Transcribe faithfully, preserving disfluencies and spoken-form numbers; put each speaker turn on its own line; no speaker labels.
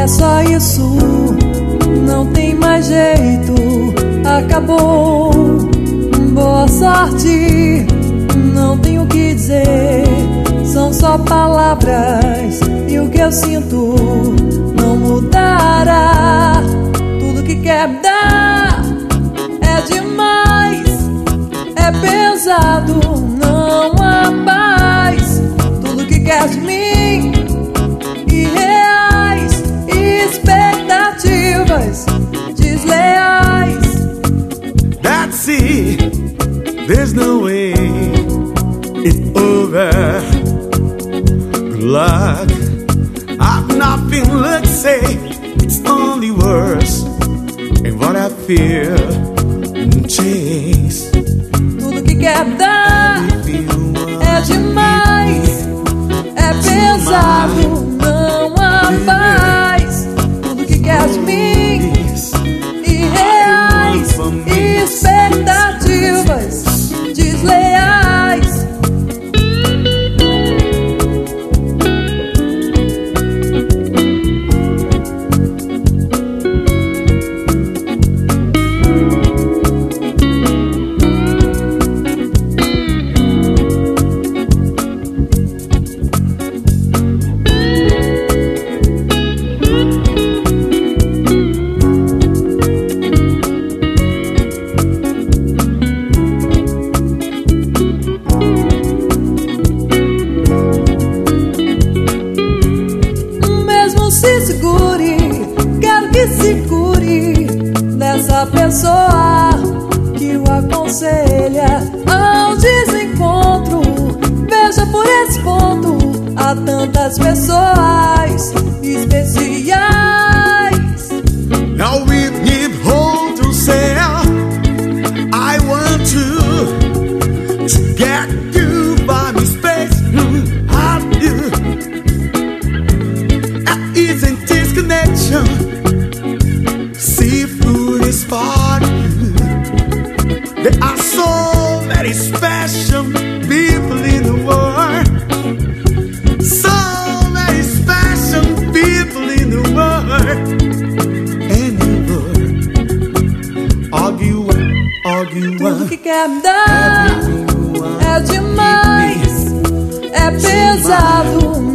É só isso, não tem mais jeito, acabou. Boa sorte, não tenho o que dizer, são só palavras e o que eu sinto não mudará. Tudo que quer me dar é demais, é pesado, não há paz. Tudo que quer de mim, irreais, expectativas desleais.
That's it, there's no way it's over. Good luck, I've nothing to say, it's only worse. And what I feel chase.
Tudo que quer dar é demais, é pesado, não há paz. Tudo que quer de mim, irreais, expectativas desleais. Se segure, quero que se cure dessa pessoa que o aconselha ao desencontro. Veja por esse ponto, há tantas pessoas especiais.
Now we give hold to say I want to, to get you by my space. I do. Isn't this connection? Seafood is for you. There are so many special people in the world. So many special people in the world. And you would argue, argue.
Tudo que quer me dar é demais, é pesado.